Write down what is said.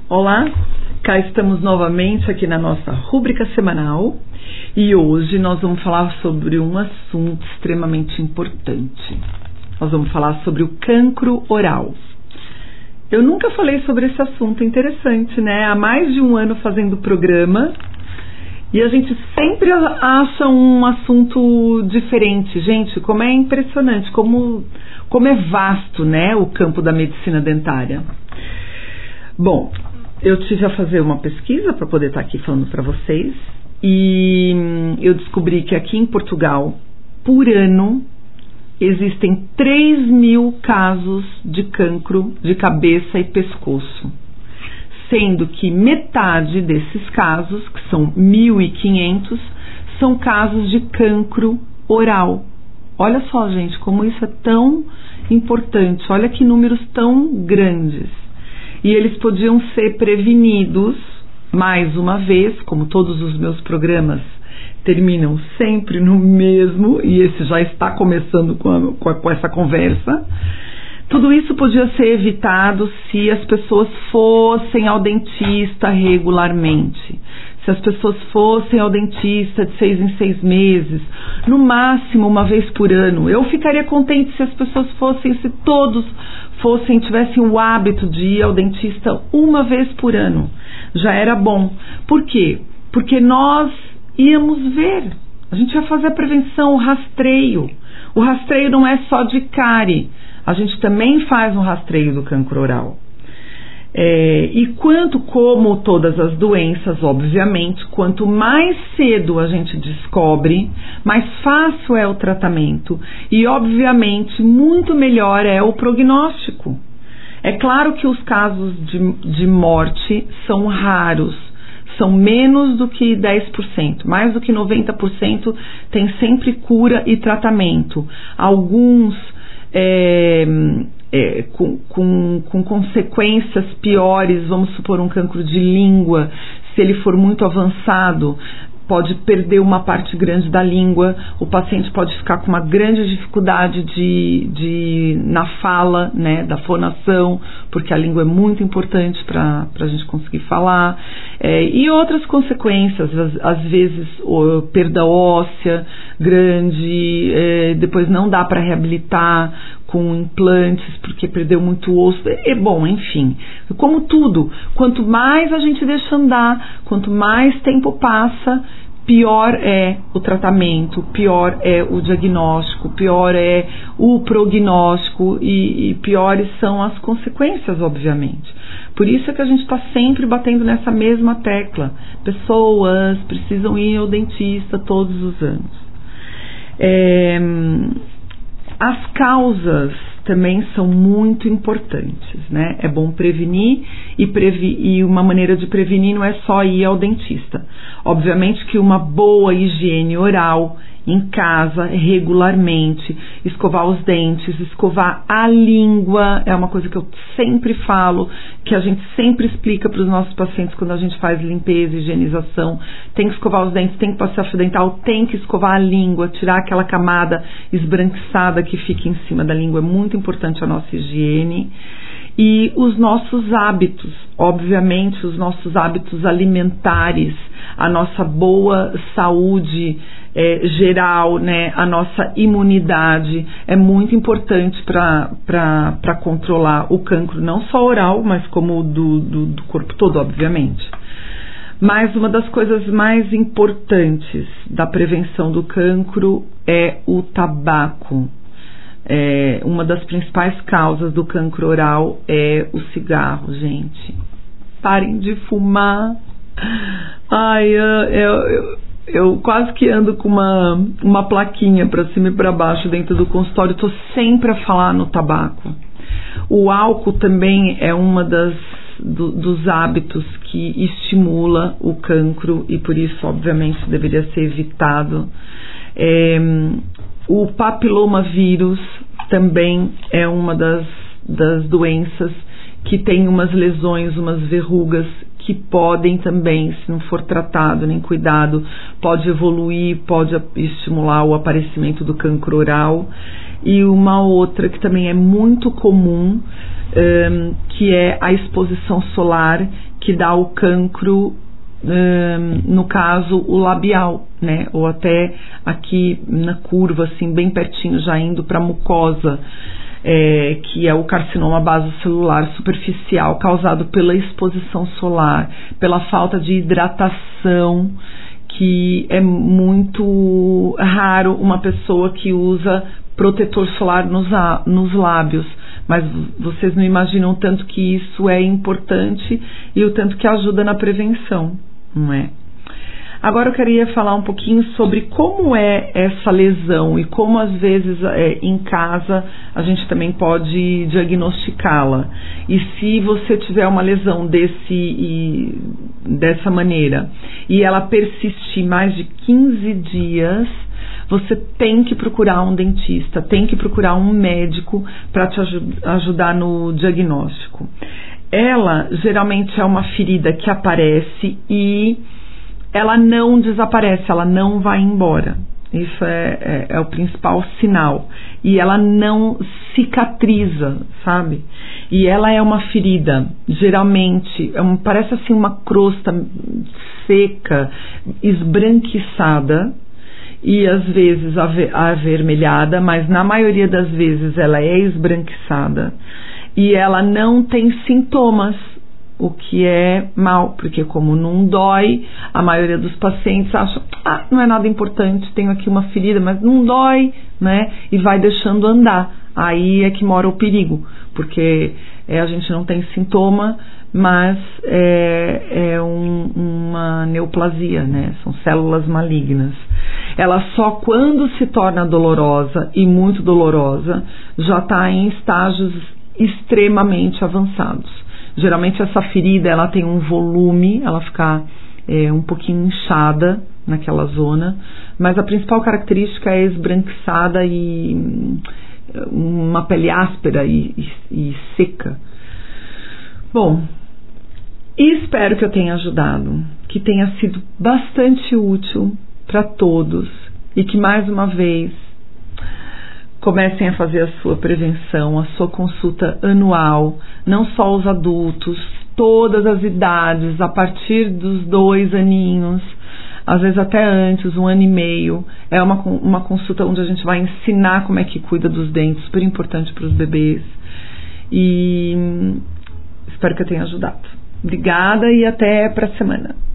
Olá, cá estamos novamente aqui na nossa rúbrica semanal e hoje nós vamos falar sobre um assunto extremamente importante. Nós vamos falar sobre o cancro oral. Eu nunca falei sobre esse assunto, interessante, né? Há mais de um ano fazendo programa e a gente sempre acha um assunto diferente. Gente, como é impressionante, como é vasto, né, o campo da medicina dentária. Bom, eu tive a fazer uma pesquisa para poder estar aqui falando para vocês e eu descobri que aqui em Portugal, por ano, existem 3.000 casos de cancro de cabeça e pescoço, sendo que metade desses casos, que são 1.500, são casos de cancro oral. Olha só, gente, como isso é tão importante, olha que números tão grandes. E eles podiam ser prevenidos, mais uma vez, como todos os meus programas terminam sempre no mesmo, e esse já está começando com essa conversa. Tudo isso podia ser evitado se as pessoas fossem ao dentista regularmente. Se as pessoas fossem ao dentista de 6 em 6 meses, no máximo uma vez por ano. Eu ficaria contente se as pessoas se todos tivessem o hábito de ir ao dentista uma vez por ano. Já era bom. Por quê? Porque nós íamos ver. A gente ia fazer a prevenção, o rastreio. O rastreio não é só de cárie. A gente também faz um rastreio do cancro oral. E como todas as doenças, obviamente, quanto mais cedo a gente descobre, mais fácil é o tratamento e, obviamente, muito melhor é o prognóstico. É claro que os casos de morte são raros, são menos do que 10%, mais do que 90% tem sempre cura e tratamento. Alguns com consequências piores, vamos supor um cancro de língua, se ele for muito avançado, pode perder uma parte grande da língua, o paciente pode ficar com uma grande dificuldade na fala, né, da fonação, porque a língua é muito importante para a gente conseguir falar, e outras consequências, às vezes perda óssea grande, depois não dá para reabilitar com implantes, porque perdeu muito osso, bom, enfim, como tudo, quanto mais a gente deixa andar, quanto mais tempo passa, pior é o tratamento, pior é o diagnóstico, pior é o prognóstico e piores são as consequências, obviamente. Por isso é que a gente está sempre batendo nessa mesma tecla. Pessoas precisam ir ao dentista todos os anos. As causas também são muito importantes, né? É bom prevenir e uma maneira de prevenir não é só ir ao dentista. Obviamente que uma boa higiene oral em casa, regularmente, escovar os dentes, escovar a língua, é uma coisa que eu sempre falo, que a gente sempre explica para os nossos pacientes quando a gente faz limpeza, higienização, tem que escovar os dentes, tem que passar fio dental, tem que escovar a língua, tirar aquela camada esbranquiçada que fica em cima da língua, é muito importante a nossa higiene. E os nossos hábitos, obviamente os nossos hábitos alimentares, a nossa boa saúde geral, né, a nossa imunidade é muito importante para controlar o cancro, não só oral, mas como do corpo todo, obviamente. Mas uma das coisas mais importantes da prevenção do cancro é o tabaco. Uma das principais causas do cancro oral é o cigarro, gente. Parem de fumar. Ai, eu quase que ando com uma plaquinha para cima e para baixo dentro do consultório. Estou sempre a falar no tabaco. O álcool também é uma dos hábitos que estimula o cancro e por isso, obviamente, deveria ser evitado. O papilomavírus também é uma das doenças que tem umas lesões, umas verrugas que podem também, se não for tratado nem cuidado, pode evoluir, pode estimular o aparecimento do cancro oral. E uma outra que também é muito comum, que é a exposição solar, que dá o cancro, no caso o labial, né? Ou até aqui na curva, assim, bem pertinho, já indo para a mucosa, que é o carcinoma basocelular superficial causado pela exposição solar, pela falta de hidratação, que é muito raro uma pessoa que usa protetor solar nos lábios, mas vocês não imaginam o tanto que isso é importante e o tanto que ajuda na prevenção, não é? Agora eu queria falar um pouquinho sobre como é essa lesão e como às vezes em casa a gente também pode diagnosticá-la. E se você tiver uma lesão dessa maneira e ela persistir mais de 15 dias, você tem que procurar um dentista, tem que procurar um médico para te ajudar no diagnóstico. Ela geralmente é uma ferida que aparece e ela não desaparece, ela não vai embora. Isso é o principal sinal. E ela não cicatriza, sabe? E ela é uma ferida, geralmente, parece assim uma crosta seca, esbranquiçada, e às vezes avermelhada, mas na maioria das vezes ela é esbranquiçada. E ela não tem sintomas, o que é mal, porque como não dói, a maioria dos pacientes acha, não é nada importante, tenho aqui uma ferida, mas não dói, né? E vai deixando andar. Aí é que mora o perigo, porque a gente não tem sintoma, mas é uma neoplasia, né? São células malignas. Ela só quando se torna dolorosa, e muito dolorosa, já está em estágios extremamente avançados. Geralmente essa ferida ela tem um volume, ela fica um pouquinho inchada naquela zona, mas a principal característica é esbranquiçada e uma pele áspera e seca. Bom, espero que eu tenha ajudado, que tenha sido bastante útil para todos e que mais uma vez comecem a fazer a sua prevenção, a sua consulta anual, não só os adultos, todas as idades, a partir dos 2 aninhos, às vezes até antes, 1 ano e meio. É uma consulta onde a gente vai ensinar como é que cuida dos dentes, super importante para os bebês. E espero que eu tenha ajudado. Obrigada e até para a semana.